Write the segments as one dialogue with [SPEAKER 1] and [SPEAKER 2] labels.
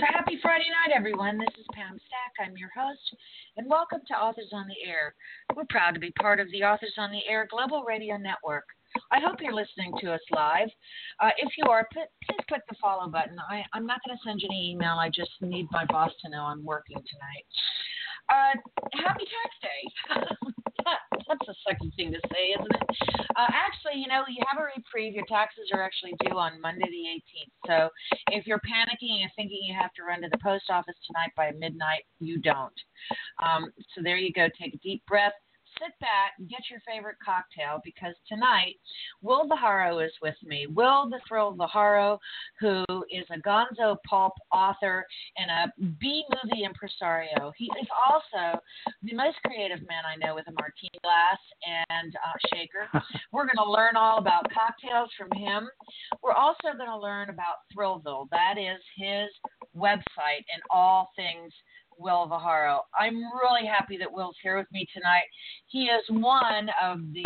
[SPEAKER 1] So happy Friday night, everyone. This is Pam Stack. I'm your host, and welcome to Authors on the Air. We're proud to be part of the Authors on the Air Global Radio Network. I hope you're listening to us live. If you are, please click the follow button. I'm not going to send you an email. I just need my boss to know I'm working tonight. Happy Tax Day. That's the second thing to say, isn't it? Actually, you have a reprieve. Your taxes are actually due on Monday the 18th. So if you're panicking and thinking you have to run to the post office tonight by midnight, you don't. So there you go. Take a deep breath. Sit back and get your favorite cocktail, because tonight Will Viharo is with me. Will the Thrill Viharo, who is a gonzo pulp author and a B-movie impresario. He is also the most creative man I know with a martini glass and shaker. We're going to learn all about cocktails from him. We're also going to learn about Thrillville. That is his website and all things Will Viharo. I'm really happy that Will's here with me tonight. He is one of the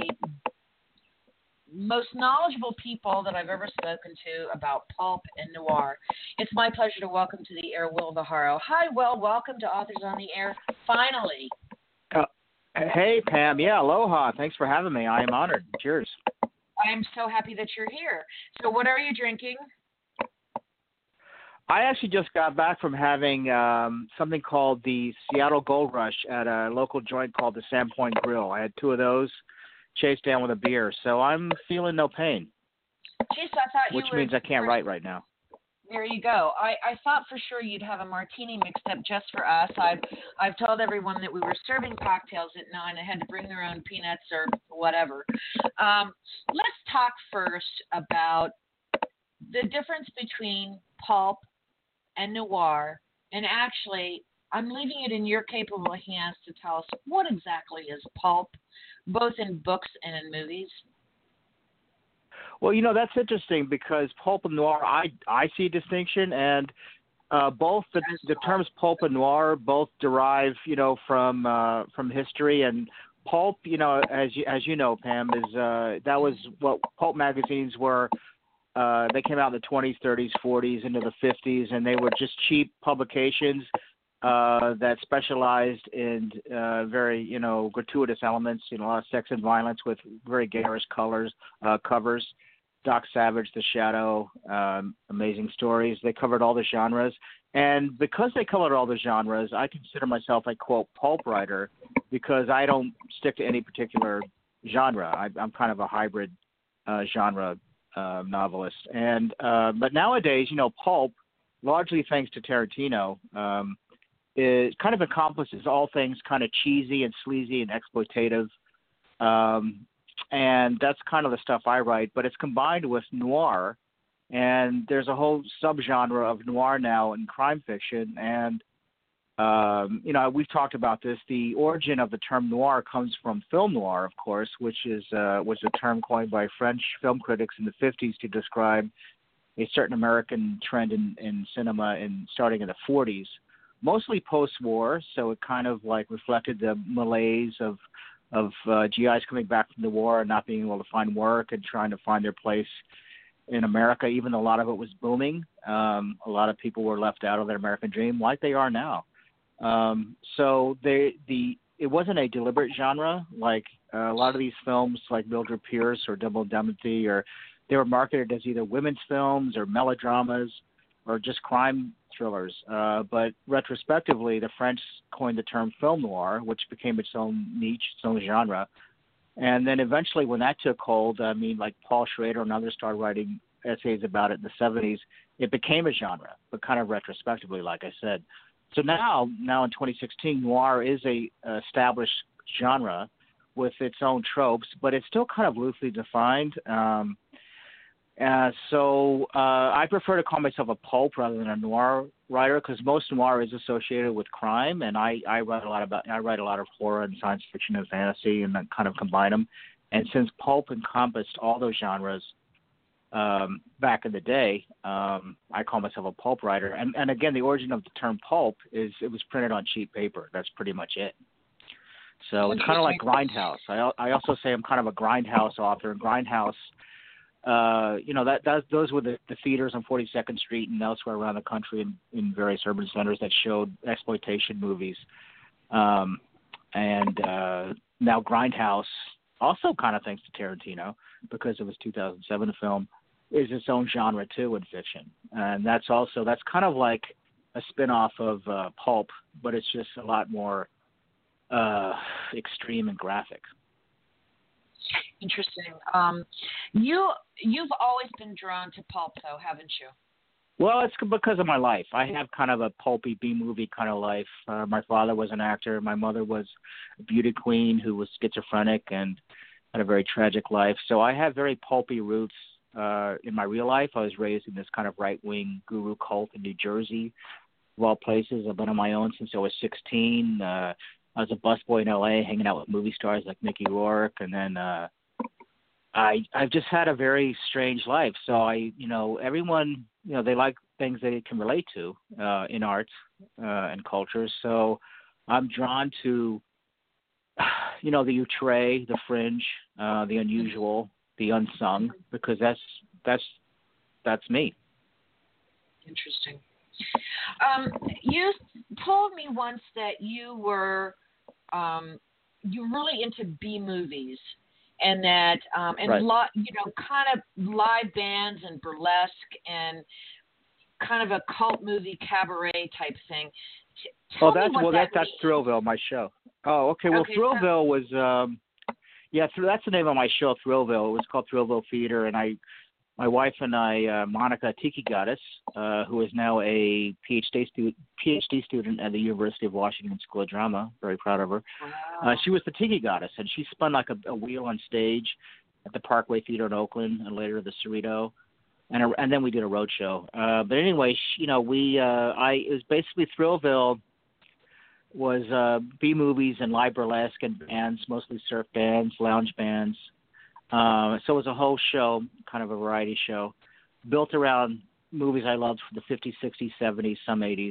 [SPEAKER 1] most knowledgeable people that I've ever spoken to about pulp and noir. It's my pleasure to welcome to the air Will Viharo. Hi, Will. Welcome to Authors on the Air, finally.
[SPEAKER 2] Hey, Pam. Yeah, aloha. Thanks for having me. I am honored. Cheers.
[SPEAKER 1] I am so happy that you're here. So what are you drinking?
[SPEAKER 2] I actually just got back from having something called the Seattle Gold Rush at a local joint called the Sandpoint Grill. I had two of those, chased down with a beer, so I'm feeling no pain.
[SPEAKER 1] Jeez, I thought
[SPEAKER 2] which means I can't write right now.
[SPEAKER 1] There you go. I thought for sure you'd have a martini mixed up just for us. I've told everyone that we were serving cocktails at 9. I had to bring their own peanuts or whatever. Let's talk first about the difference between pulp and noir, and actually, I'm leaving it in your capable hands to tell us what exactly is pulp, both in books and in movies.
[SPEAKER 2] Well, that's interesting, because pulp and noir, I see a distinction, and both the terms pulp and noir both derive, from history. And pulp, as you know, Pam, is that was what pulp magazines were. They came out in the 20s, 30s, 40s, into the 50s, and they were just cheap publications that specialized in very, gratuitous elements, a lot of sex and violence with very garish covers. Doc Savage, The Shadow, Amazing Stories. They covered all the genres. And because they covered all the genres, I consider myself a, quote, pulp writer, because I don't stick to any particular genre. I'm kind of a hybrid genre novelist. And but nowadays, pulp, largely thanks to Tarantino, it kind of encompasses all things kind of cheesy and sleazy and exploitative. And that's kind of the stuff I write, but it's combined with noir. And there's a whole subgenre of noir now in crime fiction. And we've talked about this. The origin of the term noir comes from film noir, of course, which was a term coined by French film critics in the 50s to describe a certain American trend in cinema starting in the 40s, mostly post-war. So it kind of like reflected the malaise of GIs coming back from the war and not being able to find work and trying to find their place in America, even though a lot of it was booming. A lot of people were left out of their American dream, like they are now. So it wasn't a deliberate genre, like a lot of these films like Mildred Pierce or Double Indemnity, or they were marketed as either women's films or melodramas or just crime thrillers. But retrospectively, the French coined the term film noir, which became its own niche, its own genre. And then eventually when that took hold, like Paul Schrader and others started writing essays about it in the 70s, it became a genre, but kind of retrospectively, like I said. So now in 2016, noir is a established genre with its own tropes, but it's still kind of loosely defined. So I prefer to call myself a pulp rather than a noir writer, because most noir is associated with crime, and I write a lot of horror and science fiction and fantasy, and then kind of combine them. And since pulp encompassed all those genres back in the day, I call myself a pulp writer. And again, the origin of the term pulp is it was printed on cheap paper. That's pretty much it. So it's kind of like Grindhouse. I also say I'm kind of a Grindhouse author. And Grindhouse those were the theaters on 42nd Street and elsewhere around the country in various urban centers that showed exploitation movies. And now Grindhouse, also kind of thanks to Tarantino, because it was 2007 film, is its own genre too in fiction. And that's kind of like a spin-off of Pulp, but it's just a lot more extreme and graphic.
[SPEAKER 1] Interesting. You've always been drawn to pulp, though, haven't you?
[SPEAKER 2] Well, it's because of my life. I have kind of a pulpy B-movie kind of life. My father was an actor. My mother was a beauty queen who was schizophrenic and had a very tragic life. So I have very pulpy roots in my real life. I was raised in this kind of right-wing guru cult in New Jersey, of all places. I've been on my own since I was 16. I was a busboy in L.A., hanging out with movie stars like Mickey Rourke, and then I've just had a very strange life. So everyone, they like things they can relate to in art and culture. So I'm drawn to, the outre, the fringe, the unusual, the unsung, because that's me.
[SPEAKER 1] Interesting. You told me once that you were you're really into B movies, and that
[SPEAKER 2] right.
[SPEAKER 1] kind of live bands and burlesque and kind of a cult movie cabaret type thing.
[SPEAKER 2] That's Thrillville, my show. Oh, okay. Well, Thrillville was that's the name of my show, Thrillville. It was called Thrillville Theater, and my wife and I, Monica Tiki Goddess, who is now a PhD student at the University of Washington School of Drama. Very proud of her.
[SPEAKER 1] Wow.
[SPEAKER 2] She was the Tiki Goddess, and she spun like a wheel on stage at the Parkway Theater in Oakland, and later the Cerrito, and then we did a road show. But anyway, it was basically Thrillville was B movies and live burlesque and bands, mostly surf bands, lounge bands. So it was a whole show, kind of a variety show, built around movies I loved from the 50s, 60s, 70s, some 80s.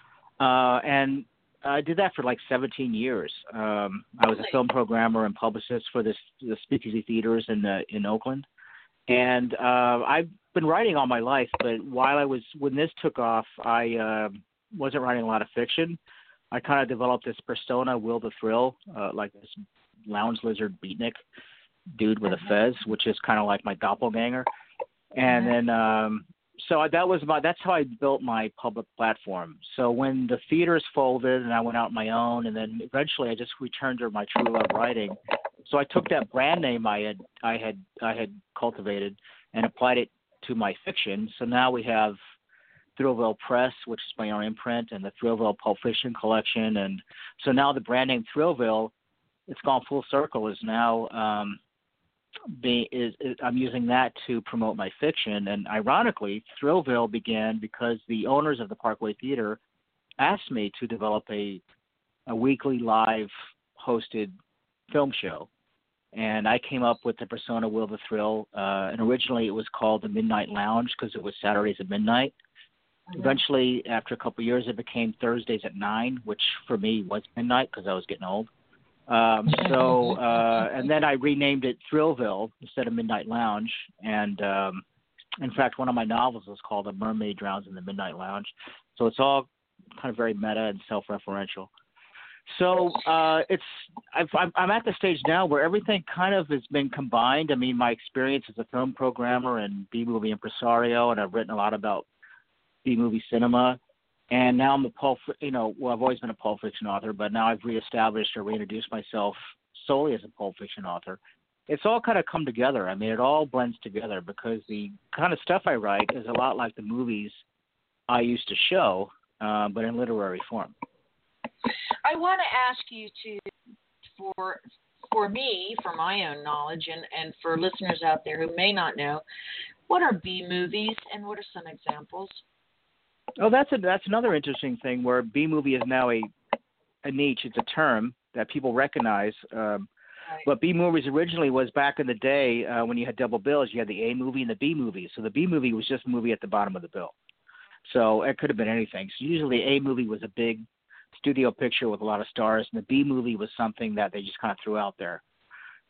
[SPEAKER 2] And I did that for like 17 years. I was a film programmer and publicist for the Speakeasy Theaters in Oakland. And I've been writing all my life, but when this took off, I wasn't writing a lot of fiction. I kind of developed this persona, Will the Thrill, like this lounge lizard beatnik dude with a fez, which is kind of like my doppelganger. And then that's how I built my public platform. So when the theaters folded and I went out on my own, and then eventually I just returned to my true love writing. So I took that brand name I had cultivated and applied it to my fiction. So now we have Thrillville Press, which is my own imprint, and the Thrillville Pulp Fiction collection. And so now the brand name Thrillville, it's gone full circle, is now I'm using that to promote my fiction. And ironically, Thrillville began because the owners of the Parkway Theater asked me to develop a weekly live hosted film show. And I came up with the persona Will the Thrill. And originally it was called the Midnight Lounge because it was Saturdays at midnight. Mm-hmm. Eventually, after a couple of years, it became Thursdays at 9, which for me was midnight because I was getting old. And then I renamed it Thrillville instead of Midnight Lounge. And in fact, one of my novels was called A Mermaid Drowns in the Midnight Lounge. So it's all kind of very meta and self-referential. So I'm at the stage now where everything kind of has been combined. I mean, my experience as a film programmer and B-movie impresario, and I've written a lot about B-movie cinema. And now I'm I've always been a Pulp Fiction author, but now I've reestablished or reintroduced myself solely as a Pulp Fiction author. It's all kind of come together. I mean, it all blends together because the kind of stuff I write is a lot like the movies I used to show, but in literary form.
[SPEAKER 1] I want to ask you for me, for my own knowledge, and for listeners out there who may not know, what are B movies and what are some examples?
[SPEAKER 2] Oh, that's another interesting thing where B movie is now a niche. It's a term that people recognize. Right. But B movies originally was back in the day when you had double bills. You had the A movie and the B movie. So the B movie was just a movie at the bottom of the bill. So it could have been anything. So usually the A movie was a big studio picture with a lot of stars, and the B movie was something that they just kind of threw out there.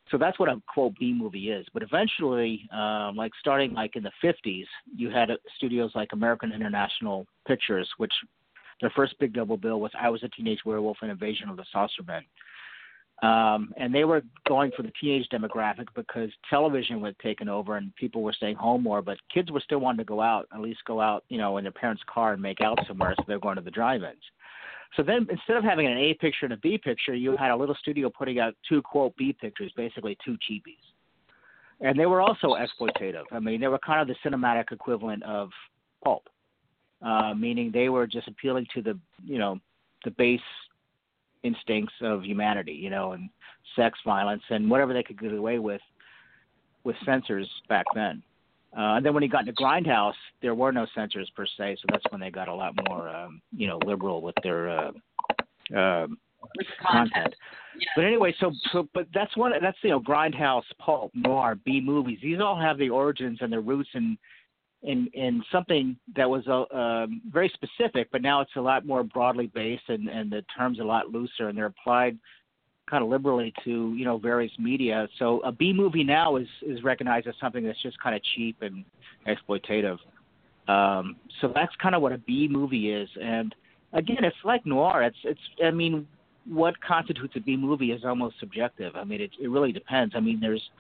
[SPEAKER 2] So that's what a quote B movie is. But eventually, like starting like in the 50s, you had studios like American International Pictures, which their first big double bill was I Was a Teenage Werewolf and Invasion of the Saucermen. And they were going for the teenage demographic because television was taken over and people were staying home more, but kids were still wanting to go out, at least go out, in their parents' car and make out somewhere, so they're going to the drive-ins. So then instead of having an A picture and a B picture, you had a little studio putting out two, quote, B pictures, basically two cheapies. And they were also exploitative. I mean, they were kind of the cinematic equivalent of pulp, meaning they were just appealing to the base instincts of humanity, and sex, violence, and whatever they could get away with censors back then. And then when he got into Grindhouse, there were no censors per se, so that's when they got a lot more, liberal with their content.
[SPEAKER 1] Yeah.
[SPEAKER 2] But anyway, but that's Grindhouse, pulp, noir, B movies. These all have the origins and their roots in something that was very specific, but now it's a lot more broadly based, and the terms are a lot looser, and they're applied kind of liberally to various media. So a B movie now is recognized as something that's just kind of cheap and exploitative. So that's kind of what a B movie is. And again, it's like noir. I mean, what constitutes a B movie is almost subjective. I mean, it really depends. I mean, there's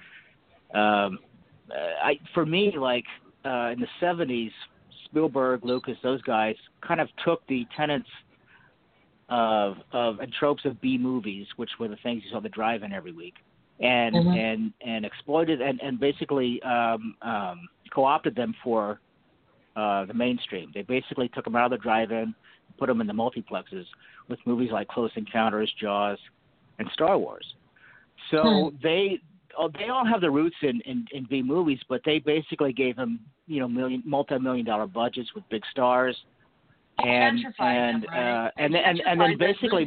[SPEAKER 2] for me, like in the 70s, Spielberg, Lucas, those guys kind of took the tenets of and tropes of B movies, which were the things you saw the drive-in every week, and exploited and basically co-opted them for the mainstream. They basically took them out of the drive-in, put them in the multiplexes with movies like Close Encounters, Jaws, and Star Wars. So they all have their roots in B movies, but they basically gave them multi-million-dollar budgets with big stars. And then basically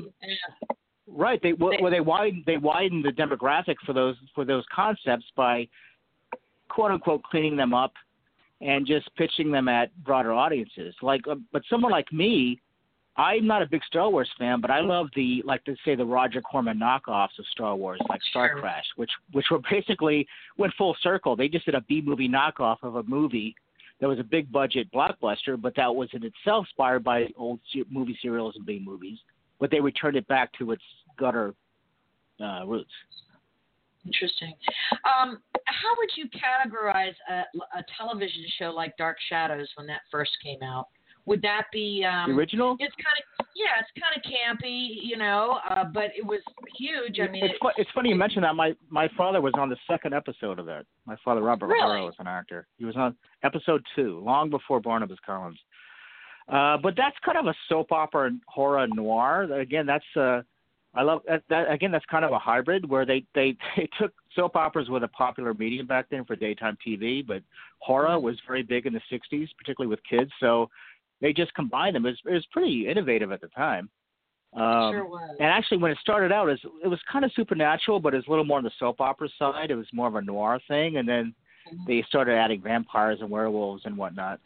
[SPEAKER 2] right, they widened the demographic for those concepts by quote unquote cleaning them up and just pitching them at broader audiences. But someone like me, I'm not a big Star Wars fan, but I love the Roger Corman knockoffs of Star Wars, like Star Crash, which were basically went full circle. They just did a B movie knockoff of a movie that was a big budget blockbuster, but that was in itself inspired by old movie serials and B movies, but they returned it back to its gutter roots.
[SPEAKER 1] Interesting. How would you categorize a television show like Dark Shadows when that first came out? Would that be
[SPEAKER 2] the original?
[SPEAKER 1] It's kind of campy, but it was huge. I mean,
[SPEAKER 2] it's funny you mention that. My father was on the second episode of that. My father, Robert O'Hara, was an actor. He was on episode 2, long before Barnabas Collins. But that's kind of a soap opera and horror noir. Again, that's I love that. Again, that's kind of a hybrid where they took soap operas with a popular medium back then for daytime TV, but horror was very big in the 60s, particularly with kids. So they just combined them. It was pretty innovative at the time.
[SPEAKER 1] Sure was.
[SPEAKER 2] And actually, when it started out, it was kind of supernatural, but it was a little more on the soap opera side. It was more of a noir thing, and then they started adding vampires and werewolves and whatnot.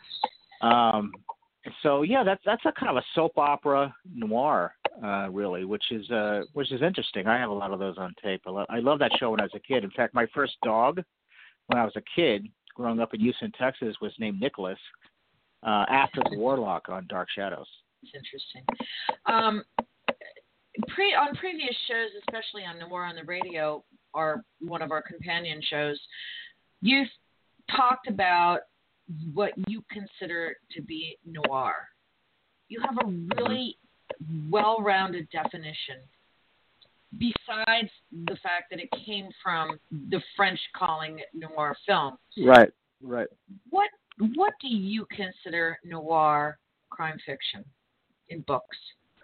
[SPEAKER 2] So yeah, that's a kind of a soap opera noir, really, which is interesting. I have a lot of those on tape. I love that show when I was a kid. In fact, my first dog, when I was a kid, growing up in Houston, Texas, was named Nicholas. After the Warlock on Dark Shadows.
[SPEAKER 1] It's interesting. On previous shows, especially on Noir on the Radio, or one of our companion shows, you've talked about what you consider to be noir. You have a really well-rounded definition, besides the fact that it came from the French calling it noir film.
[SPEAKER 2] Right.
[SPEAKER 1] What do you consider noir crime fiction in books?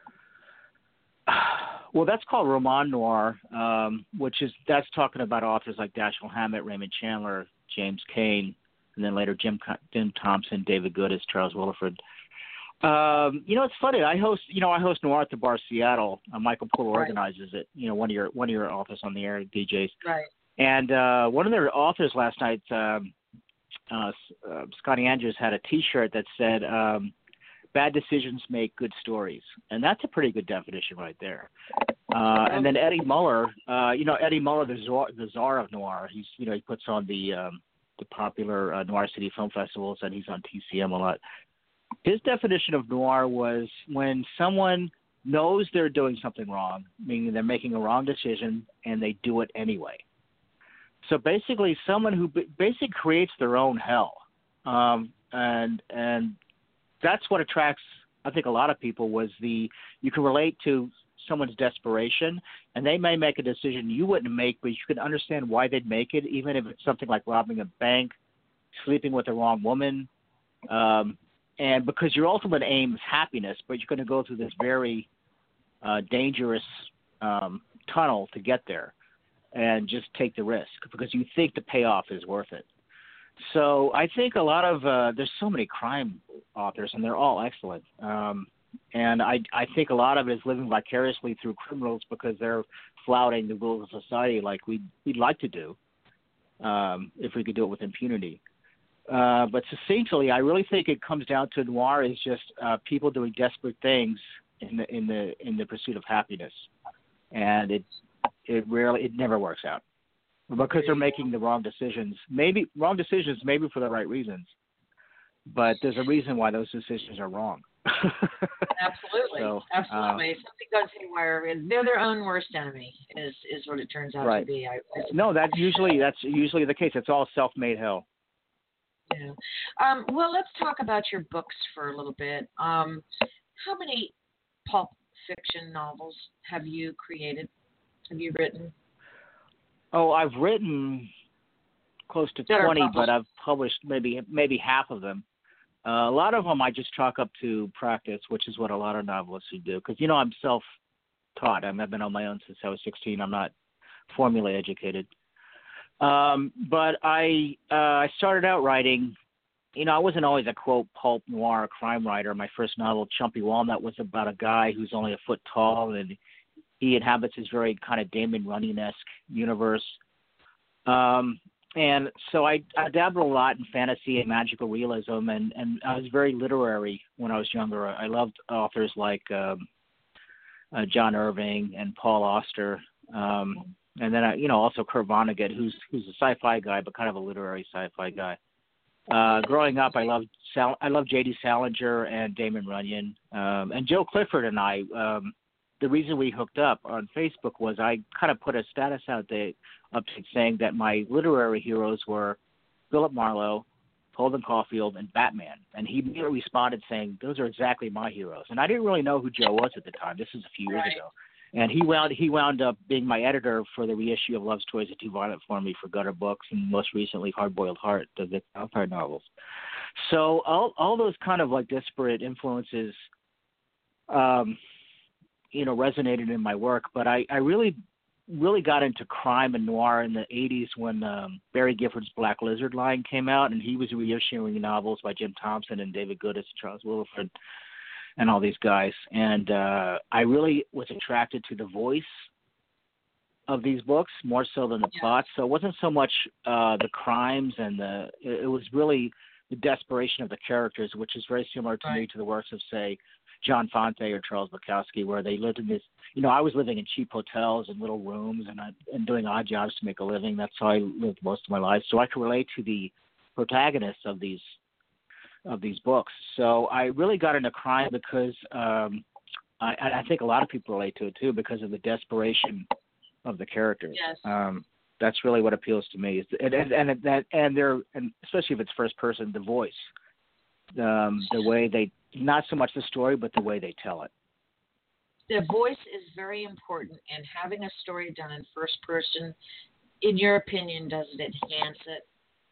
[SPEAKER 2] Well, that's called roman noir, that's talking about authors like Dashiell Hammett, Raymond Chandler, James Cain, and then later Jim Thompson, David Goodis, Charles Willeford. It's funny. I host Noir at the Bar Seattle. Michael Poole organizes it. One of your authors on the air, DJs.
[SPEAKER 1] Right.
[SPEAKER 2] And one of their authors last night. Scotty Andrews had a T-shirt that said, bad decisions make good stories, and that's a pretty good definition right there. And then Eddie Muller, Eddie Muller, the czar of noir. He puts on the popular Noir City Film Festivals, and he's on TCM a lot. His definition of noir was when someone knows they're doing something wrong, meaning they're making a wrong decision, and they do it anyway. So basically, someone who basically creates their own hell, and that's what attracts, I think, a lot of people. You can relate to someone's desperation, and they may make a decision you wouldn't make, but you can understand why they'd make it, even if it's something like robbing a bank, sleeping with the wrong woman, and because your ultimate aim is happiness, but you're going to go through this very dangerous tunnel to get there, and just take the risk because you think the payoff is worth it. So I think a lot of there's so many crime authors, and they're all excellent. And I think a lot of it is living vicariously through criminals because they're flouting the rules of society like we'd like to do if we could do it with impunity. But succinctly, I really think it comes down to noir is just people doing desperate things in the pursuit of happiness, and it never works out because they're making the wrong decisions. Maybe for the right reasons, but there's a reason why those decisions are wrong.
[SPEAKER 1] Absolutely. Absolutely. If something goes haywire, they're their own worst enemy, is what it turns out to be.
[SPEAKER 2] No, that's usually the case. It's all self-made hell.
[SPEAKER 1] Yeah. Well, let's talk about your books for a little bit. How many pulp fiction novels have you created? Have you written?
[SPEAKER 2] Oh, I've written close to 20, but I've published maybe half of them. A lot of them I just chalk up to practice, which is what a lot of novelists would do. Because, I'm self-taught. I've been on my own since I was 16. I'm not formally educated. But I started out writing, I wasn't always a, quote, pulp noir crime writer. My first novel, Chumpy Walnut, was about a guy who's only a foot tall, and he inhabits this very kind of Damon Runyon-esque universe. And so I dabbled a lot in fantasy and magical realism, and I was very literary when I was younger. I loved authors like John Irving and Paul Auster, and then also Kurt Vonnegut, who's a sci-fi guy, but kind of a literary sci-fi guy. Growing up, I loved J.D. Salinger and Damon Runyon, and Joe Clifford and I. The reason we hooked up on Facebook was I kind of put a status out there saying that my literary heroes were Philip Marlowe, Holden Caulfield, and Batman. And he immediately responded saying, those are exactly my heroes. And I didn't really know who Joe was at the time. This was a few years ago. And he wound up being my editor for the reissue of Love's Toys Are Too Violent for Me for Gutter Books, and most recently Hard Boiled Heart, the Vic Vampire novels. So all those kind of like disparate influences resonated in my work, but I really got into crime and noir in the 80s when Barry Gifford's Black Lizard line came out, and he was reissuing novels by Jim Thompson and David Goodis and Charles Willeford and all these guys. And I really was attracted to the voice of these books more so than the plot. So it wasn't so much the crimes and it was really the desperation of the characters, which is very similar to me to the works of, say, John Fonte or Charles Bukowski, where they lived in this, I was living in cheap hotels and little rooms and doing odd jobs to make a living. That's how I lived most of my life. So I could relate to the protagonists of these books. So I really got into crime because I think a lot of people relate to it too, because of the desperation of the characters.
[SPEAKER 1] Yes.
[SPEAKER 2] That's really what appeals to me, and especially if it's first person, the voice, the way they, not so much the story, but the way they tell it.
[SPEAKER 1] The voice is very important, and having a story done in first person, in your opinion, does it enhance it?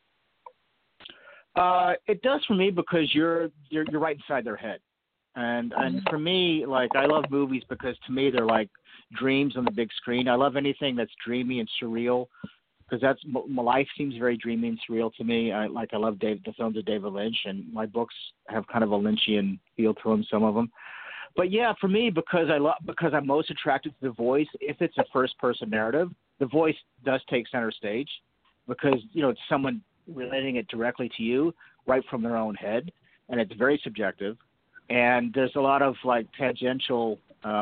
[SPEAKER 2] It does for me because you're right inside their head, and for me, like, I love movies because to me they're like dreams on the big screen. I love anything that's dreamy and surreal because my life seems very dreamy and surreal to me. I love the films of David Lynch, and my books have kind of a Lynchian feel to them, some of them. But yeah, for me, because I'm most attracted to the voice. If it's a first-person narrative, the voice does take center stage because it's someone relating it directly to you, right from their own head, and it's very subjective. and there's a lot of like tangential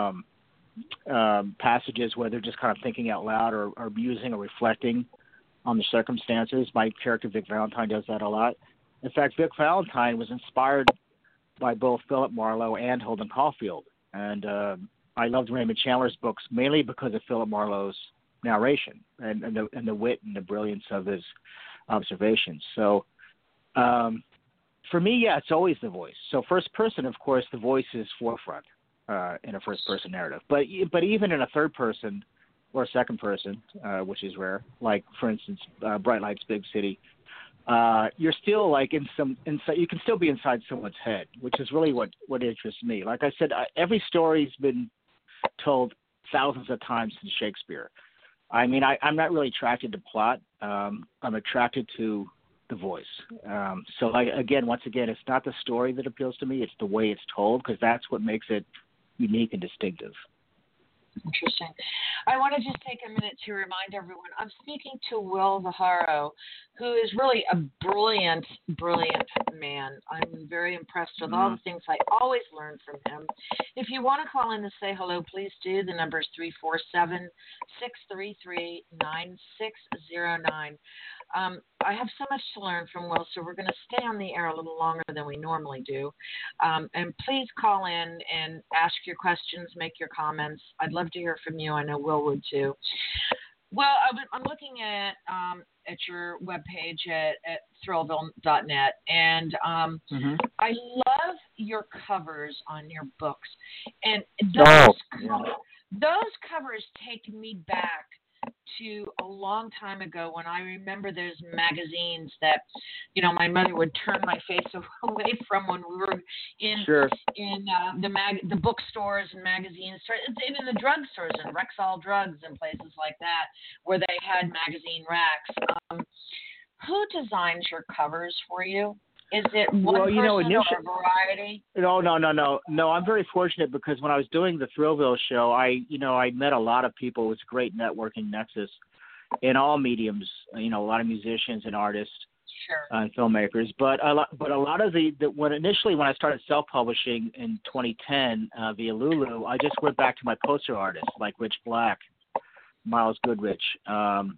[SPEAKER 2] passages where they're just kind of thinking out loud or musing or reflecting on the circumstances. My character Vic Valentine does that a lot. In fact, Vic Valentine was inspired by both Philip Marlowe and Holden Caulfield, and I loved Raymond Chandler's books mainly because of Philip Marlowe's narration and the wit and the brilliance of his observations. So for me, yeah, it's always the voice. So first person, of course, the voice is forefront in a first person narrative. But even in a third person or a second person, which is rare, like for instance, Bright Lights, Big City, you're still like inside. You can still be inside someone's head, which is really what interests me. Like I said, every story's been told thousands of times in Shakespeare. I mean, I'm not really attracted to plot. I'm attracted to the voice. So, once again, it's not the story that appeals to me. It's the way it's told, because that's what makes it unique and distinctive.
[SPEAKER 1] Interesting. I want to just take a minute to remind everyone, I'm speaking to Will Viharo, who is really a brilliant, brilliant man. I'm very impressed with all the things I always learn from him. If you want to call in to say hello, please do. The number is 347-633-9609. I have so much to learn from Will, so we're going to stay on the air a little longer than we normally do. And please call in and ask your questions, make your comments. I'd love to hear from you. I know Will would too. Well, I'm looking at your webpage at Thrillville.net, and I love your covers on your books. And those covers take me back to a long time ago when I remember there's magazines that, my mother would turn my face away from when we were in the bookstores and magazines, even the drugstores and Rexall Drugs and places like that, where they had magazine racks. Who designs your covers for you? Is it one person or a variety?
[SPEAKER 2] No. I'm very fortunate because when I was doing the Thrillville show, I met a lot of people. It was a great networking nexus in all mediums. A lot of musicians and artists, and filmmakers. But a lot of when I started self-publishing in 2010 via Lulu, I just went back to my poster artists like Rich Black, Miles Goodrich, and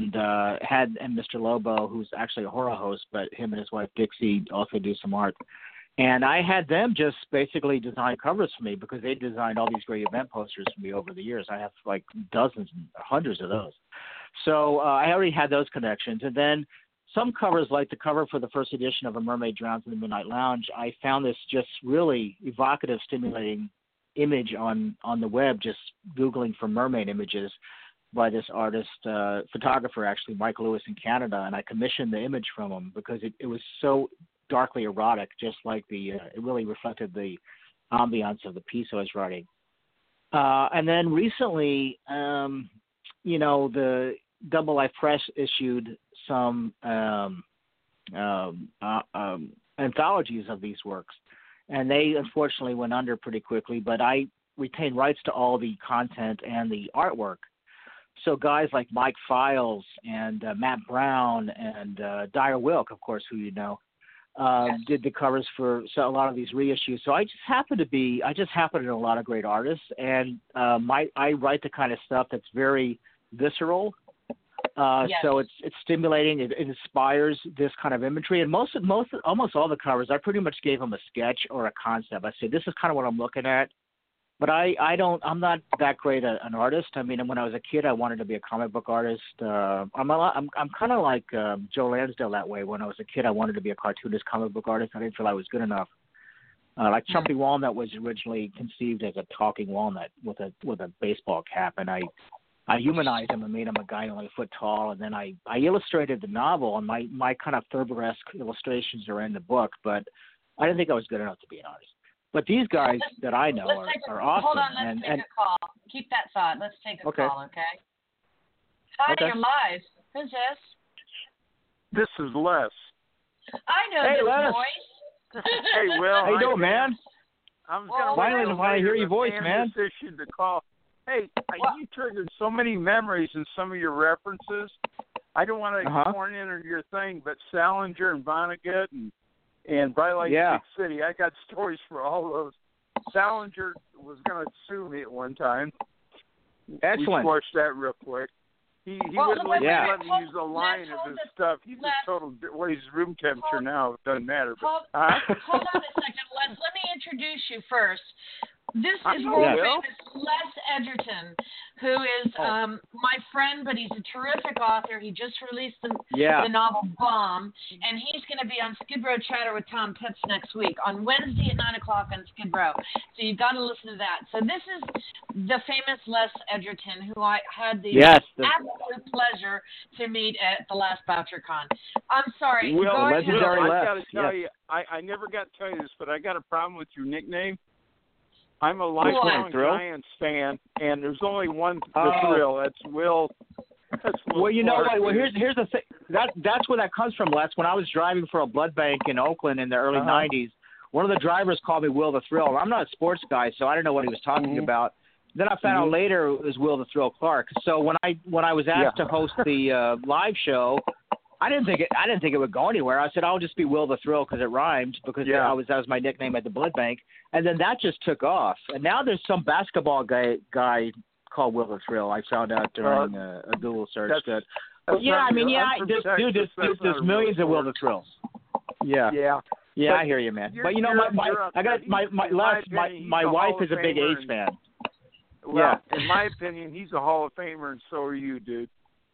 [SPEAKER 2] Mr. Lobo, who's actually a horror host, but him and his wife Dixie also do some art. And I had them just basically design covers for me because they designed all these great event posters for me over the years. I have like dozens and hundreds of those. So I already had those connections. And then some covers, like the cover for the first edition of A Mermaid Drowns in the Midnight Lounge, I found this just really evocative, stimulating image on the web, just Googling for mermaid images by this artist, photographer, actually, Mike Lewis in Canada, and I commissioned the image from him because it was so darkly erotic, just like it really reflected the ambiance of the piece I was writing. And then recently, the Double Life Press issued some anthologies of these works, and they unfortunately went under pretty quickly, but I retained rights to all the content and the artwork. So guys like Mike Files and Matt Brown and Dyer Wilk, of course, who did the covers for a lot of these reissues. So I just happen to know a lot of great artists, and I write the kind of stuff that's very visceral. So it's stimulating. It inspires this kind of imagery. And almost all the covers, I pretty much gave them a sketch or a concept. I said, this is kind of what I'm looking at. But I'm not that great an artist. I mean, when I was a kid, I wanted to be a comic book artist. I'm kind of like Joe Lansdale that way. When I was a kid, I wanted to be a cartoonist comic book artist. I didn't feel I was good enough. Like Chumpy Walnut was originally conceived as a talking walnut with a baseball cap, and I humanized him and made him a guy only a foot tall, and then I illustrated the novel, and my kind of Thurber-esque illustrations are in the book, but I didn't think I was good enough to be an artist. But these guys that I know are awesome.
[SPEAKER 1] Hold on, let's take a call. Keep that thought. Let's take a call, okay? Hi, you're live. Who's this?
[SPEAKER 3] This is Les.
[SPEAKER 1] I know this voice.
[SPEAKER 3] Hey, Will.
[SPEAKER 2] How you doing, man?
[SPEAKER 3] I'm going
[SPEAKER 2] to hear your voice, man.
[SPEAKER 3] Decision to call. Hey, you triggered so many memories in some of your references. I don't want to horn in on your thing, but Salinger and Vonnegut and And Bright Lights
[SPEAKER 2] Yeah.
[SPEAKER 3] Big City, I got stories for all those. Salinger was going to sue me at one time.
[SPEAKER 2] Excellent.
[SPEAKER 3] We squashed that real quick. He
[SPEAKER 1] Well,
[SPEAKER 3] wouldn't
[SPEAKER 1] wait,
[SPEAKER 3] let
[SPEAKER 1] wait,
[SPEAKER 3] me
[SPEAKER 1] hold-
[SPEAKER 3] use a line
[SPEAKER 1] let's
[SPEAKER 3] of
[SPEAKER 1] hold
[SPEAKER 3] his
[SPEAKER 1] it-
[SPEAKER 3] stuff. He's
[SPEAKER 1] let's-
[SPEAKER 3] a total. Well, he's room temperature now. It doesn't matter. But,
[SPEAKER 1] Hold on a second, Les. Let me introduce you first. This
[SPEAKER 3] I
[SPEAKER 1] is
[SPEAKER 3] know
[SPEAKER 1] world
[SPEAKER 3] Will.
[SPEAKER 1] famous Les Edgerton, who is my friend, but he's a terrific author. He just released the novel Bomb, and he's going to be on Skid Row Chatter with Tom Pitts next week on Wednesday at 9 o'clock on Skid Row. So you've got to listen to that. So this is the famous Les Edgerton, who I had the absolute pleasure to meet at the last BoucherCon. I'm sorry.
[SPEAKER 3] Will,
[SPEAKER 1] go ahead.
[SPEAKER 2] legendary
[SPEAKER 3] I
[SPEAKER 2] Les.
[SPEAKER 3] got to tell you, I never got to tell you this, but I got a problem with your nickname. I'm a lifelong Giants fan, and there's only one Thrill. That's Will.
[SPEAKER 2] Well, you know what? Well, here's the thing. That's where that comes from, Les. When I was driving for a blood bank in Oakland in the early '90s, one of the drivers called me Will the Thrill. I'm not a sports guy, so I didn't know what he was talking about. Then I found out later it was Will the Thrill Clark. So when I was asked to host the live show, I didn't think it would go anywhere. I said I'll just be Will the Thrill because it rhymed, because that was my nickname at the blood bank. And then that just took off. And now there's some basketball guy called Will the Thrill. I found out during a Google search. There's millions of Will the Thrills. Yeah. Yeah, I hear you, man. But you know, my wife is a big A's fan.
[SPEAKER 3] Well, in my opinion, he's a Hall of Famer, and so are you, dude.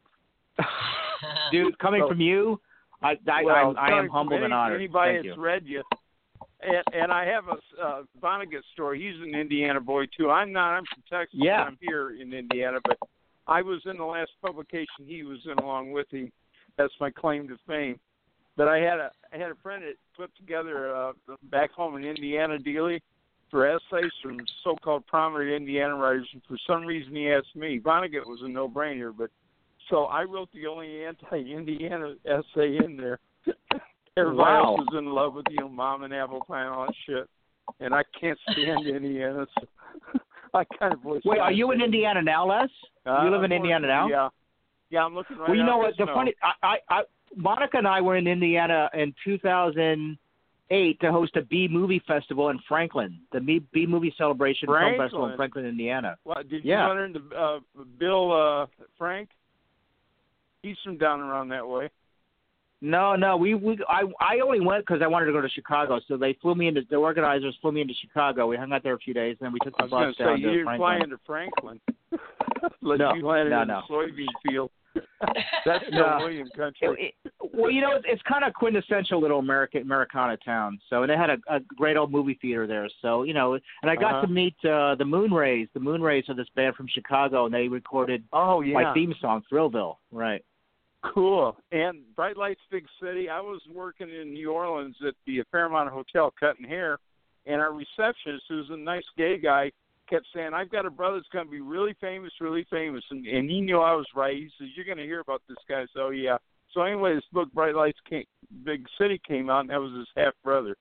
[SPEAKER 2] Dude, coming from you, I am humbled and honored.
[SPEAKER 3] Anybody
[SPEAKER 2] Thank
[SPEAKER 3] that's
[SPEAKER 2] you.
[SPEAKER 3] read you. And I have a Vonnegut story. He's an Indiana boy, too. I'm not. I'm from Texas.
[SPEAKER 2] Yeah.
[SPEAKER 3] I'm here in Indiana, but I was in the last publication he was in along with him. That's my claim to fame. But I had a friend that put together back home in Indiana daily for essays from so-called prominent Indiana writers, and for some reason he asked me. Vonnegut was a no-brainer, but so I wrote the only anti-Indiana essay in there. Everybody else was in love with Mom and Apple Pie and all that shit, and I can't stand Indiana. So I kind of wish.
[SPEAKER 2] Wait, are you in Indiana now, Les? You live in Indiana now?
[SPEAKER 3] Yeah, I'm looking right.
[SPEAKER 2] Well, you know what? The funny, Monica and I were in Indiana in 2008 to host a B movie festival in Franklin, the B movie celebration film festival in Franklin, Indiana.
[SPEAKER 3] What, did you run into Bill Frank? He's from down around that way.
[SPEAKER 2] No, I only went because I wanted to go to Chicago. So they flew me into, the organizers flew me into Chicago. We hung out there a few days, and then we took the bus down to Franklin.
[SPEAKER 3] You didn't fly into Franklin. You landed in the soybean field. That's no William country.
[SPEAKER 2] Well, you know, it's kind of quintessential little Americana town. So, and they had a great old movie theater there. So, you know, and I got to meet the Moonrays. The Moonrays are this band from Chicago, and they recorded my theme song, Thrillville. Right.
[SPEAKER 3] Cool. And Bright Lights Big City, I was working in New Orleans at the Fairmont Hotel cutting hair, and our receptionist, who's a nice gay guy, kept saying, I've got a brother that's going to be really famous. And he knew I was right. He says, you're going to hear about this guy. So, yeah. So, anyway, this book, Bright Lights Big City, came out, and that was his half-brother.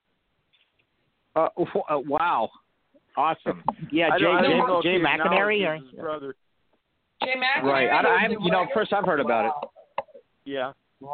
[SPEAKER 2] Wow. Awesome. Yeah, Jay McInerney?
[SPEAKER 3] His brother.
[SPEAKER 1] Jay McInerney?
[SPEAKER 2] Right. First I've heard about it.
[SPEAKER 3] Yeah.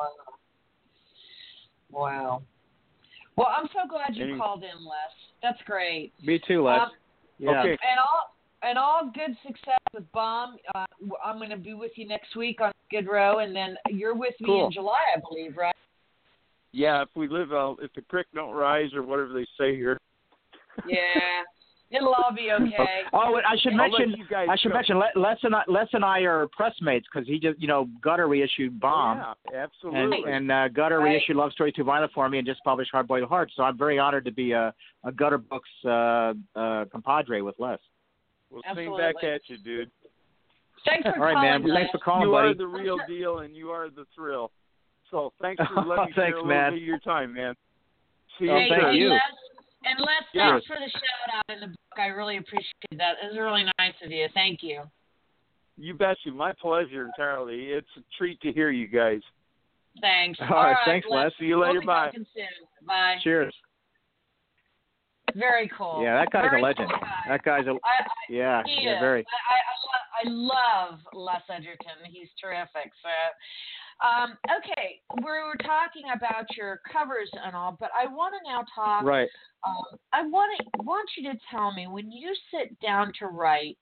[SPEAKER 1] Wow. Well, I'm so glad you called in, Les. That's great.
[SPEAKER 2] Me too, Les. Yeah.
[SPEAKER 3] Okay.
[SPEAKER 1] And all good success with Bomb. I'm going to be with you next week on Skid Row, and then you're with me in July, I believe, right?
[SPEAKER 3] Yeah, if we live, if the creek don't rise or whatever they say here.
[SPEAKER 1] Yeah. It'll all be okay.
[SPEAKER 2] Oh, I should mention, Les and I are pressmates because he just, Gutter reissued Bomb.
[SPEAKER 3] Yeah, absolutely.
[SPEAKER 2] And Gutter reissued Love Story Too Violent for me and just published Hard Boiled Heart. So I'm very honored to be a Gutter Books compadre with Les.
[SPEAKER 3] We'll sing back at you, dude.
[SPEAKER 1] Thanks for
[SPEAKER 2] calling,
[SPEAKER 1] man.
[SPEAKER 2] Les. Thanks for calling,
[SPEAKER 3] buddy.
[SPEAKER 2] You
[SPEAKER 3] are the real deal, and you are the thrill. So thanks for letting me share a little bit of your time, man. See you.
[SPEAKER 2] Thank you.
[SPEAKER 1] Les, and Les, thanks for the shout-out in the book. I really appreciate that. It was really nice of you. Thank you.
[SPEAKER 3] You betcha. My pleasure entirely. It's a treat to hear you guys.
[SPEAKER 1] Thanks.
[SPEAKER 2] All right. Thanks, Les.
[SPEAKER 3] See you later.
[SPEAKER 1] We'll be
[SPEAKER 3] Bye.
[SPEAKER 1] talking soon. Bye.
[SPEAKER 2] Cheers.
[SPEAKER 1] Very cool.
[SPEAKER 2] Yeah, that guy's
[SPEAKER 1] very
[SPEAKER 2] a legend.
[SPEAKER 1] Cool guy.
[SPEAKER 2] That guy's very.
[SPEAKER 1] I love Les Edgerton. He's terrific. So Okay, we were talking about your covers and all, but I want to now talk.
[SPEAKER 2] Right.
[SPEAKER 1] I want you to tell me, when you sit down to write,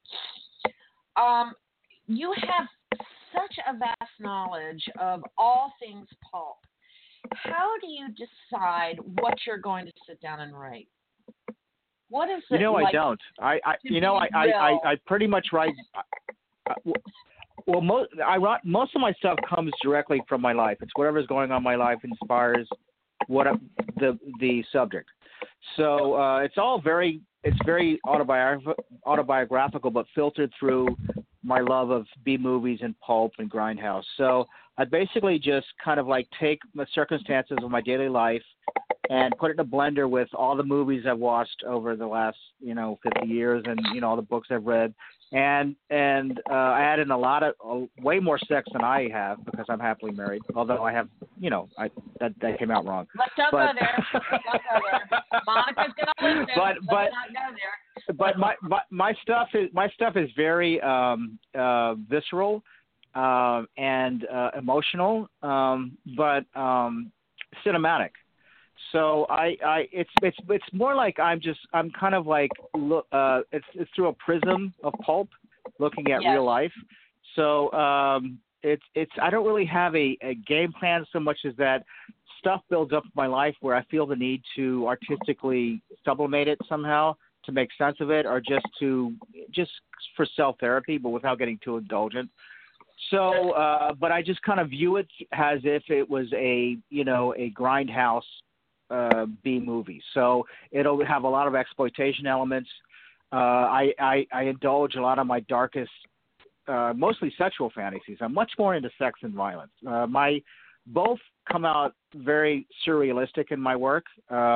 [SPEAKER 1] you have such a vast knowledge of all things pulp. How do you decide what you're going to sit down and write? What is it like?
[SPEAKER 2] I don't. I pretty much write. Well, most of my stuff comes directly from my life. It's whatever's going on in my life inspires the subject. So it's very autobiographical, but filtered through my love of B movies and pulp and grindhouse. So I basically just kind of like take the circumstances of my daily life and put it in a blender with all the movies I've watched over the last 50 years and all the books I've read. And I add in way more sex than I have because I'm happily married. Although I have, that came out wrong.
[SPEAKER 1] Don't go there. Let's not go there. Monica's gonna listen. Let's not go there.
[SPEAKER 2] But my stuff is very visceral and emotional, but cinematic. So it's more like I'm kind of like it's through a prism of pulp looking at real life. So it's I don't really have a game plan so much as that stuff builds up in my life where I feel the need to artistically sublimate it somehow to make sense of it, or just for self therapy, but without getting too indulgent. So, but I just kind of view it as if it was a grindhouse B movie. So it'll have a lot of exploitation elements. I indulge a lot of my darkest, mostly sexual fantasies. I'm much more into sex and violence. My both come out very surrealistic in my work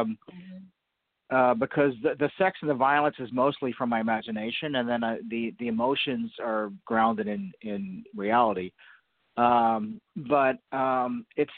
[SPEAKER 2] because the sex and the violence is mostly from my imagination, and then the emotions are grounded in reality. But it's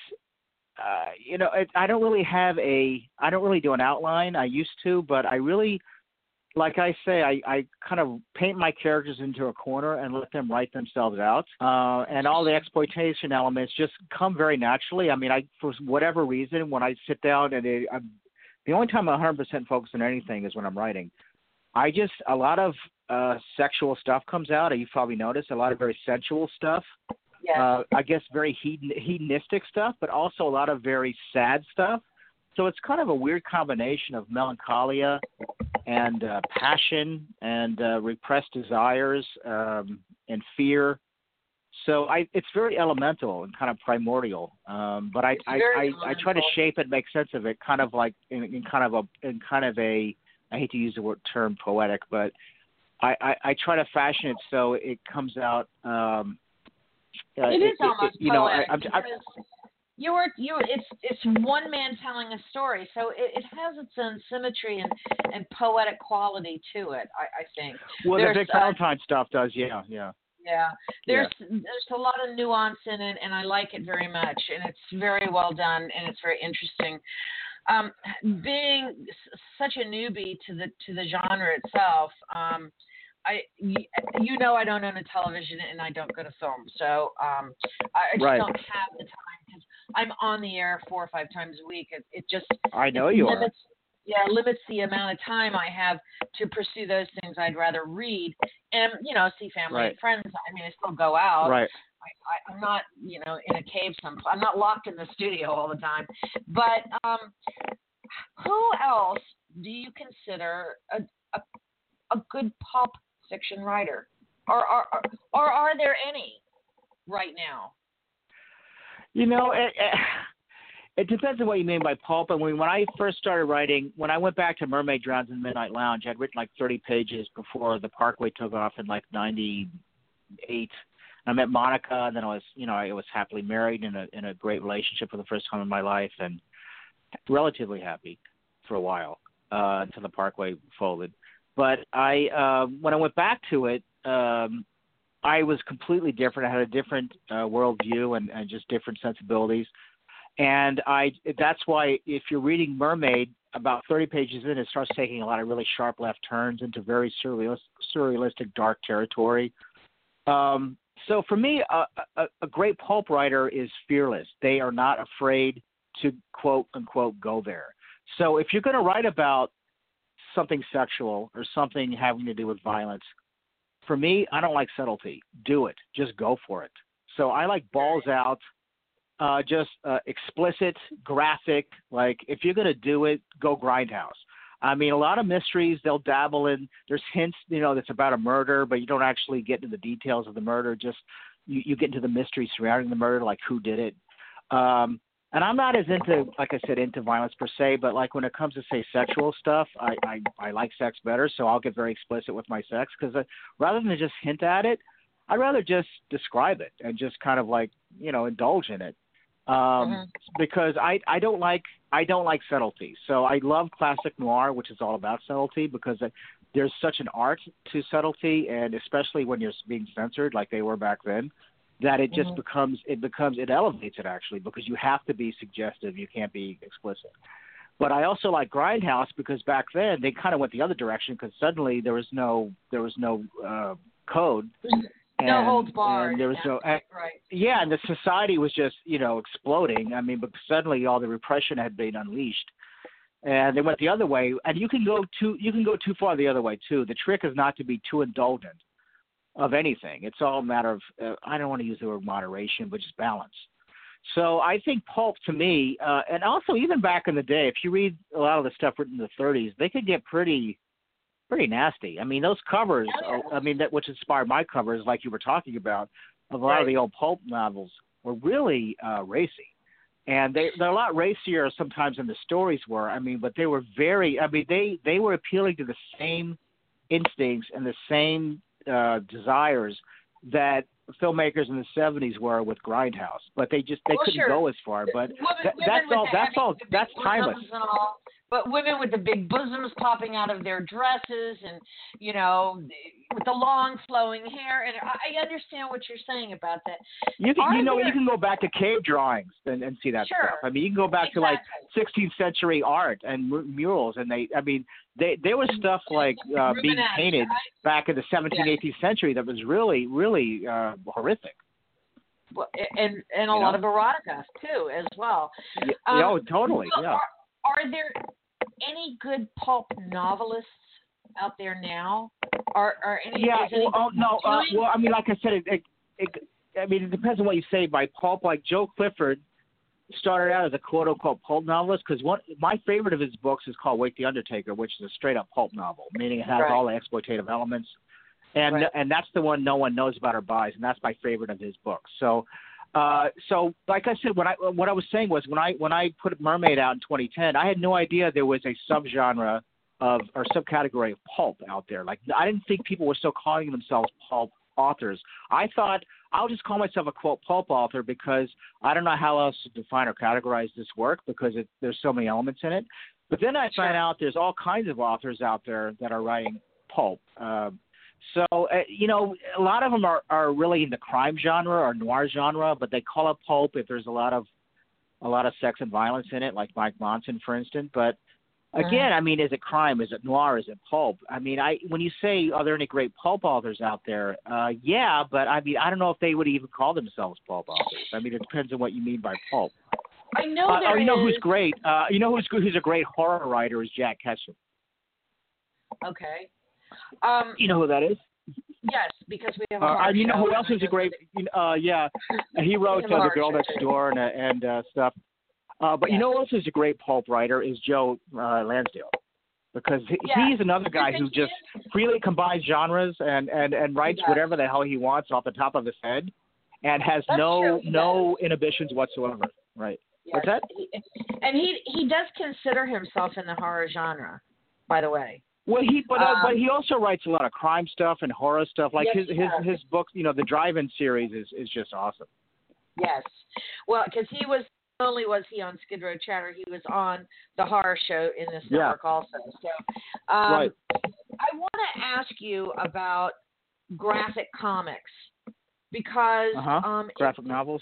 [SPEAKER 2] I don't really do an outline. I used to, but I really, like I say, I kind of paint my characters into a corner and let them write themselves out. And all the exploitation elements just come very naturally. I mean, for whatever reason, when I sit down and the only time I'm 100% focused on anything is when I'm writing. A lot of sexual stuff comes out. You've probably noticed a lot of very sensual stuff.
[SPEAKER 1] Yes.
[SPEAKER 2] I guess very hedonistic stuff, but also a lot of very sad stuff. So it's kind of a weird combination of melancholia and passion and repressed desires and fear. So it's very elemental and kind of primordial. But I try to shape it, make sense of it, kind of like in kind of a I hate to use the term poetic, but I try to fashion it so it comes out.
[SPEAKER 1] It is almost poetic. It's one man telling a story, so it has its own symmetry and poetic quality to it. I think.
[SPEAKER 2] Well, the Vic Valentine stuff does, yeah.
[SPEAKER 1] Yeah, there's a lot of nuance in it, and I like it very much, and it's very well done, and it's very interesting. Being such a newbie to the genre itself, I don't own a television and I don't go to film, so I just don't have the time because I'm on the air 4 or 5 times a week. It just limits the amount of time I have to pursue those things I'd rather read and see family and friends. I mean, I still go out.
[SPEAKER 2] Right.
[SPEAKER 1] I'm not in a cave someplace. I'm not locked in the studio all the time. But who else do you consider a good pulp fiction writer, or are there any right now?
[SPEAKER 2] It depends on what you mean by pulp. And when I first started writing, when I went back to Mermaid Drowns in Midnight Lounge, I'd written like 30 pages before the Parkway took off in like 98. I met Monica, and then I was happily married in a great relationship for the first time in my life, and relatively happy for a while until the Parkway folded. But when I went back to it, I was completely different. I had a different worldview and just different sensibilities. And that's why if you're reading Mermaid, about 30 pages in, it starts taking a lot of really sharp left turns into very surrealistic, dark territory. So for me, a great pulp writer is fearless. They are not afraid to quote unquote go there. So if you're going to write about something sexual or something having to do with violence, for me, I don't like subtlety. Do it. Just go for it. So I like balls out, just explicit, graphic. Like if you're going to do it, go Grindhouse. I mean, a lot of mysteries they'll dabble in. There's hints, that's about a murder, but you don't actually get into the details of the murder. Just you get into the mystery surrounding the murder, like who did it. And I'm not as into, like I said, into violence per se, but like when it comes to say sexual stuff, I like sex better, so I'll get very explicit with my sex because rather than just hint at it, I'd rather just describe it and just kind of like indulge in it. Because I don't like subtlety. So I love classic noir, which is all about subtlety, because there's such an art to subtlety, and especially when you're being censored like they were back then, that it just it elevates it actually, because you have to be suggestive, you can't be explicit. But I also like Grindhouse because back then they kind of went the other direction because suddenly there was no code.
[SPEAKER 1] No holds barred.
[SPEAKER 2] And there was
[SPEAKER 1] right.
[SPEAKER 2] Yeah, and the society was just, exploding. I mean, but suddenly all the repression had been unleashed, and they went the other way. And you can go too far the other way too. The trick is not to be too indulgent of anything. It's all a matter of I don't want to use the word moderation, but just balance. So I think pulp to me, and also even back in the day, if you read a lot of the stuff written in the 30s, they could get pretty nasty. I mean, those covers, which inspired my covers, like you were talking about, of a lot of the old pulp novels, were really racy. And they're a lot racier sometimes than the stories were. I mean, but they were they were appealing to the same instincts and the same desires that filmmakers in the 70s were with Grindhouse. But they couldn't go as far. But that's timeless.
[SPEAKER 1] But women with the big bosoms popping out of their dresses and, with the long flowing hair. And I understand what you're saying about that.
[SPEAKER 2] You can go back to cave drawings and see that stuff. I mean, you can go back to like 16th century art and murals. And there was stuff like being painted back in the 17th, 18th century that was really, really horrific.
[SPEAKER 1] Well, and a lot of erotica too, as well.
[SPEAKER 2] Totally. Yeah.
[SPEAKER 1] Are there any good pulp novelists out there now? Are any?
[SPEAKER 2] Yeah. No. Well, I mean, like I said, it depends on what you say by pulp. Like Joe Clifford started out as a quote unquote pulp novelist because my favorite of his books is called Wake the Undertaker, which is a straight up pulp novel, meaning it has all the exploitative elements, and that's the one no one knows about or buys, and that's my favorite of his books. So like I said, what I was saying was when I put Mermaid out in 2010, I had no idea there was a subgenre or subcategory of pulp out there. Like I didn't think people were still calling themselves pulp authors. I thought I'll just call myself a quote pulp author because I don't know how else to define or categorize this work because there's so many elements in it. But then I find out there's all kinds of authors out there that are writing pulp. So, a lot of them are really in the crime genre or noir genre, but they call it pulp if there's a lot of sex and violence in it, like Mike Monson, for instance. But again, I mean, is it crime? Is it noir? Is it pulp? I mean, when you say, are there any great pulp authors out there? Yeah, but I mean, I don't know if they would even call themselves pulp authors. I mean, it depends on what you mean by pulp.
[SPEAKER 1] I know there
[SPEAKER 2] who's great? Who's a great horror writer is Jack Ketchum.
[SPEAKER 1] Okay.
[SPEAKER 2] You know who that is?
[SPEAKER 1] Yes, because we have a horror
[SPEAKER 2] you know
[SPEAKER 1] show.
[SPEAKER 2] who else is a great? He wrote The Girl Next Door and stuff. But you know who else is a great pulp writer is Joe Lansdale, because he's another guy who just freely combines genres and writes whatever the hell he wants off the top of his head, and has no inhibitions whatsoever. Right.
[SPEAKER 1] Yes.
[SPEAKER 2] What's that?
[SPEAKER 1] And he does consider himself in the horror genre, by the way.
[SPEAKER 2] Well, but he also writes a lot of crime stuff and horror stuff. Like his books, the Drive-In series is just awesome.
[SPEAKER 1] Yes, well, because not only was he on Skid Row Chatter, he was on the horror show in this network also. So, I want to ask you about graphic comics because
[SPEAKER 2] graphic novels,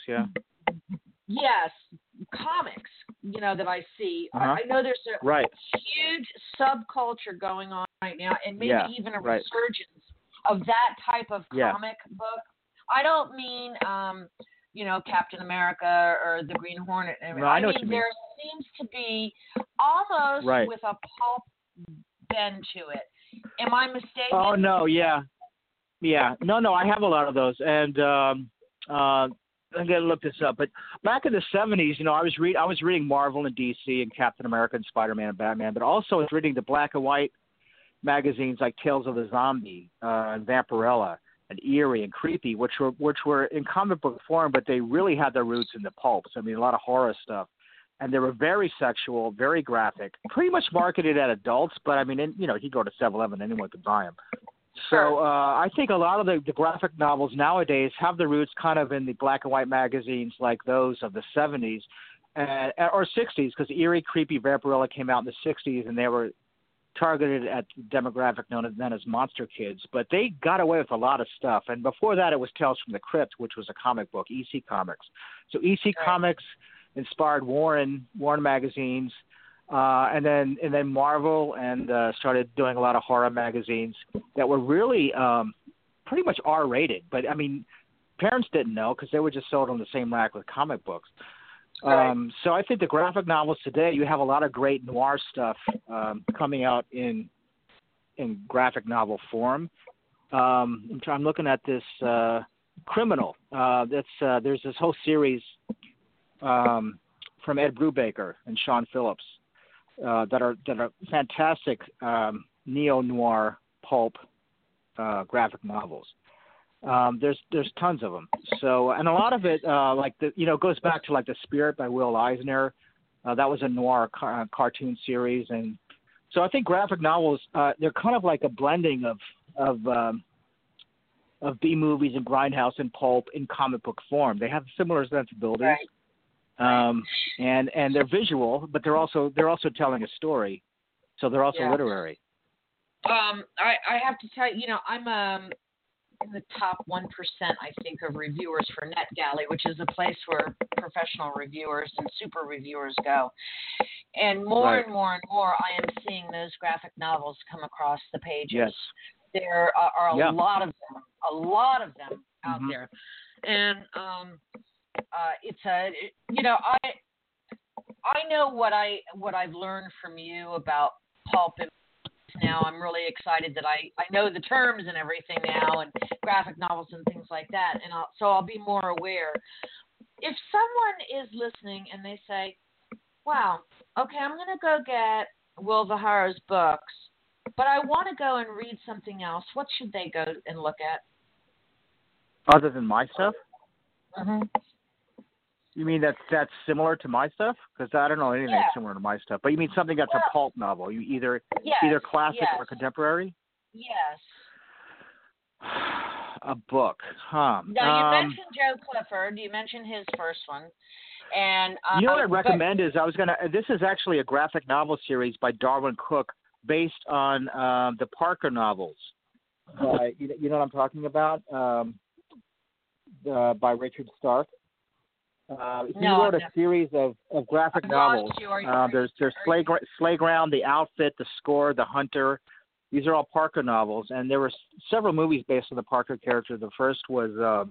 [SPEAKER 1] Yes, comics, that I see. I know there's a huge subculture going on right now, and maybe even a resurgence of that type of comic book I don't mean Captain America or the Green Hornet.
[SPEAKER 2] No, I know what you mean.
[SPEAKER 1] There seems to be almost with a pulp bend to it. Am I mistaken?
[SPEAKER 2] Oh no, yeah. No, I have a lot of those, and I'm gonna look this up. But back in the '70s, I was reading Marvel and DC and Captain America and Spider-Man and Batman, but also I was reading the black and white magazines like Tales of the Zombie and Vampirella and Eerie and Creepy, which were in comic book form, but they really had their roots in the pulps. I mean, a lot of horror stuff, and they were very sexual, very graphic, pretty much marketed at adults. But I mean, you go to 7-Eleven, anyone could buy them. So I think a lot of the graphic novels nowadays have their roots kind of in the black and white magazines like those of the 70s or 60s, because Eerie, Creepy, Vampirella came out in the 60s, and they were targeted at the demographic known then as monster kids. But they got away with a lot of stuff. And before that, it was Tales from the Crypt, which was a comic book, EC Comics. So EC Comics inspired Warren magazines. And then Marvel, and started doing a lot of horror magazines that were really pretty much R-rated. But I mean, parents didn't know because they were just sold on the same rack with comic books. So I think the graphic novels today, you have a lot of great noir stuff coming out in graphic novel form. I'm looking at this Criminal. There's this whole series from Ed Brubaker and Sean Phillips. That are fantastic neo-noir pulp graphic novels. There's tons of them. So, and a lot of it goes back to like The Spirit by Will Eisner. That was a noir cartoon series, and so I think graphic novels they're kind of like a blending of B movies and grindhouse and pulp in comic book form. They have similar sensibilities.
[SPEAKER 1] Right.
[SPEAKER 2] And they're visual, but they're also telling a story, so they're also literary.
[SPEAKER 1] I have to tell you, I'm in the top 1%, I think, of reviewers for NetGalley, which is a place where professional reviewers and super reviewers go. And more and more and more, I am seeing those graphic novels come across the pages.
[SPEAKER 2] Yes.
[SPEAKER 1] There are a lot of them out there, and I know what I've learned from you about pulp, and now I'm really excited that I know the terms and everything now, and graphic novels and things like that, and I'll be more aware. If someone is listening and they say, "Wow, okay, I'm going to go get Will Vihara's books, but I want to go and read something else," what should they go and look at?
[SPEAKER 2] Other than my stuff?
[SPEAKER 1] Mm-hmm.
[SPEAKER 2] You mean that's similar to my stuff? Because I don't know anything similar to my stuff. But you mean something that's a pulp novel? You either classic or contemporary?
[SPEAKER 1] Yes.
[SPEAKER 2] A book, huh?
[SPEAKER 1] Now you mentioned Joe Clifford. You mentioned his first one, and
[SPEAKER 2] you know what I'd recommend is this is actually a graphic novel series by Darwin Cook based on the Parker novels. You know what I'm talking about? By Richard Stark. He wrote a series of graphic novels. There's Slayground, The Outfit, The Score, The Hunter. These are all Parker novels, and there were several movies based on the Parker character. The first was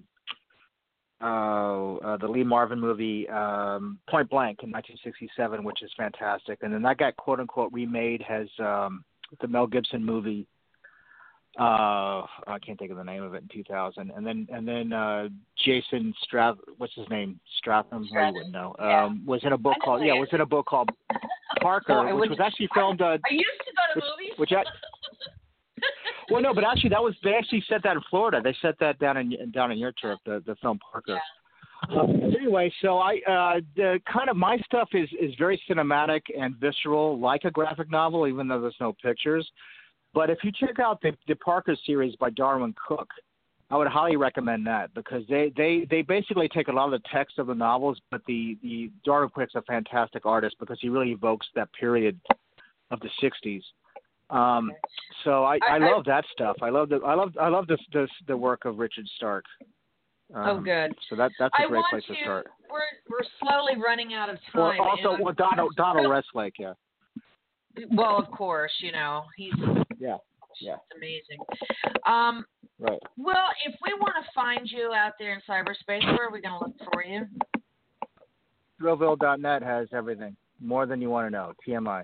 [SPEAKER 2] the Lee Marvin movie Point Blank in 1967, which is fantastic. And then that got quote unquote remade as the Mel Gibson movie. I can't think of the name of it in 2000. And then Jason what's his name? Stratham, I wouldn't know. Was in a book called Parker, which was actually filmed.
[SPEAKER 1] I used to go to movies.
[SPEAKER 2] Well, no, but actually they actually set that in Florida. They set that down in your trip, the film Parker. Yeah. Anyway, so the kind of my stuff is very cinematic and visceral, like a graphic novel, even though there's no pictures. But if you check out the Parker series by Darwin Cook, I would highly recommend that, because they basically take a lot of the text of the novels, but the Darwin Cook's a fantastic artist because he really evokes that period of the 60s. So I love that stuff. I love the work of Richard Stark.
[SPEAKER 1] Good.
[SPEAKER 2] So that's a great place to start.
[SPEAKER 1] We're slowly running out of time.
[SPEAKER 2] Also, Donald Westlake, yeah.
[SPEAKER 1] Well, of course, he's
[SPEAKER 2] yeah.
[SPEAKER 1] amazing.
[SPEAKER 2] Right.
[SPEAKER 1] Well, if we want to find you out there in cyberspace, where are we going to look for you?
[SPEAKER 2] Thrillville.net has everything. More than you want to know. TMI.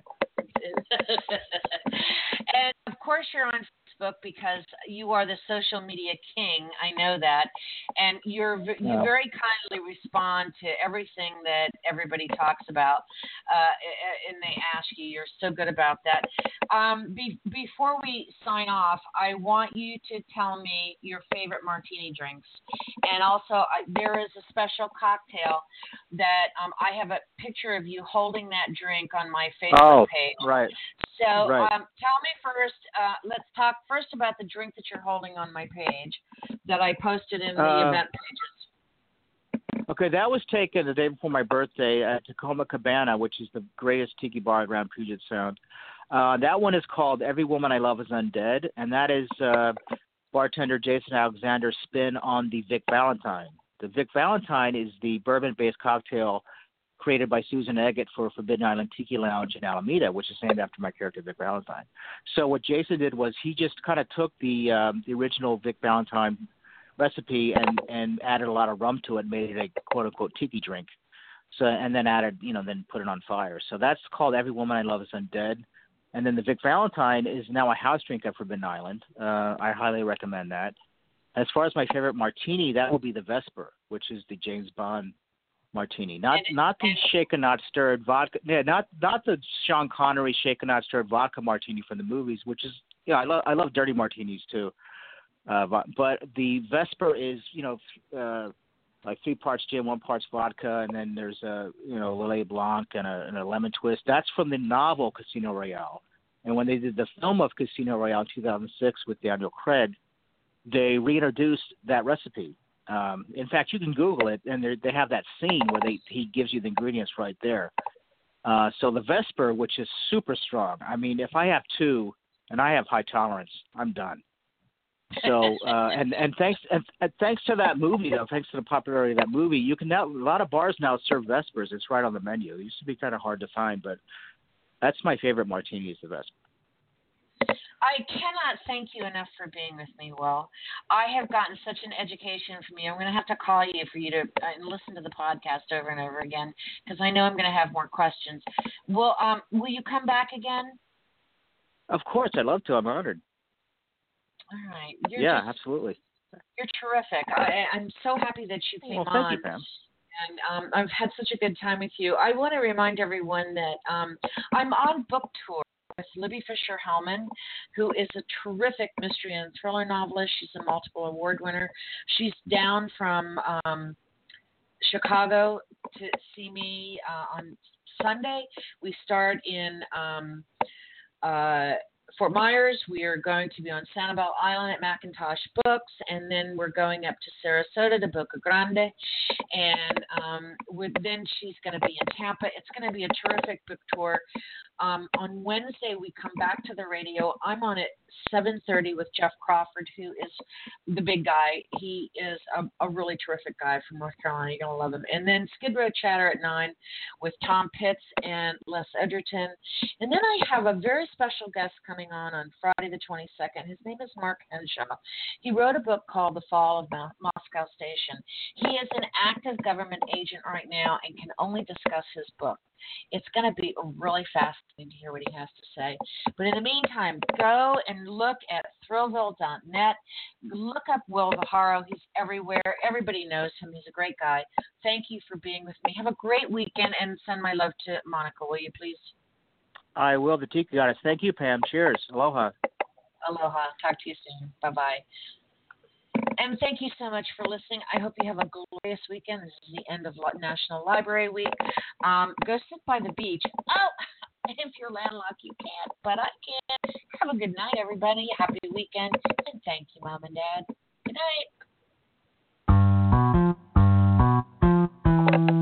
[SPEAKER 1] And of course, you're on Facebook because you are the social media king. I know that, and you very kindly respond to everything that everybody talks about, and they ask you. You're so good about that. Before we sign off, I want you to tell me your favorite martini drinks, and also there is a special cocktail that I have a picture of you holding that drink on my Facebook page.
[SPEAKER 2] Right.
[SPEAKER 1] So
[SPEAKER 2] right.
[SPEAKER 1] tell me first, let's talk first about the drink that you're holding on my page that I posted in the event pages.
[SPEAKER 2] Okay, that was taken the day before my birthday at Tacoma Cabana, which is the greatest tiki bar around Puget Sound. That one is called Every Woman I Love is Undead, and that is bartender Jason Alexander's spin on the Vic Valentine. The Vic Valentine is the bourbon-based cocktail created by Susan Eggett for Forbidden Island Tiki Lounge in Alameda, which is named after my character Vic Valentine. So what Jason did was he just kind of took the original Vic Valentine recipe and added a lot of rum to it, made it a quote-unquote tiki drink. So and then added, then put it on fire. So that's called Every Woman I Love is Undead. And then the Vic Valentine is now a house drink at Forbidden Island. I highly recommend that. As far as my favorite martini, that will be the Vesper, which is the James Bond martini, not the shaken not stirred vodka. Yeah, not the Sean Connery shaken not stirred vodka martini from the movies, which is I love dirty martinis too. But the Vesper is like 3 parts gin, 1 part vodka, and then there's a Lillet Blanc and a lemon twist. That's from the novel Casino Royale. And when they did the film of Casino Royale in 2006 with Daniel Craig, they reintroduced that recipe. In fact, you can Google it, and they have that scene where he gives you the ingredients right there. So the Vesper, which is super strong. I mean, if I have 2 and I have high tolerance, I'm done. So and thanks to that movie, though, thanks to the popularity of that movie, you can now a lot of bars now serve Vespers. It's right on the menu. It used to be kind of hard to find, but that's my favorite martini is the Vesper.
[SPEAKER 1] I cannot thank you enough for being with me, Will. I have gotten such an education from you. I'm going to have to call you for you to listen to the podcast over and over again because I know I'm going to have more questions. Will you come back again?
[SPEAKER 2] Of course, I'd love to. I'm honored.
[SPEAKER 1] All right.
[SPEAKER 2] Absolutely.
[SPEAKER 1] You're terrific. I'm so happy that you came on.
[SPEAKER 2] Thank you, Pam.
[SPEAKER 1] And I've had such a good time with you. I want to remind everyone that I'm on book tour with Libby Fisher-Hellman, who is a terrific mystery and thriller novelist. She's a multiple award winner. She's down from Chicago to see me on Sunday. We start in Fort Myers. We are going to be on Sanibel Island at Macintosh Books, and then we're going up to Sarasota to Boca Grande, and then she's going to be in Tampa. It's going to be a terrific book tour. On Wednesday, we come back to the radio. I'm on at 7:30 with Jeff Crawford, who is the big guy. He is a really terrific guy from North Carolina. You're going to love him. And then Skid Row Chatter at 9 with Tom Pitts and Les Edgerton. And then I have a very special guest coming on Friday the 22nd. His name is Mark Henshaw. He wrote a book called The Fall of Moscow Station. He is an active government agent right now and can only discuss his book. It's going to be really fascinating to hear what he has to say. But in the meantime, go and look at Thrillville.net. Look up Will Viharo. He's everywhere. Everybody knows him. He's a great guy. Thank you for being with me. Have a great weekend, and send my love to Monica, will you please?
[SPEAKER 2] I will. The Tiki Goddess. Thank you, Pam. Cheers. Aloha.
[SPEAKER 1] Aloha. Talk to you soon. Bye-bye. And thank you so much for listening. I hope you have a glorious weekend. This is the end of National Library Week. Go sit by the beach. Oh, if you're landlocked, you can't, but I can. Have a good night, everybody. Happy weekend. And thank you, Mom and Dad. Good night.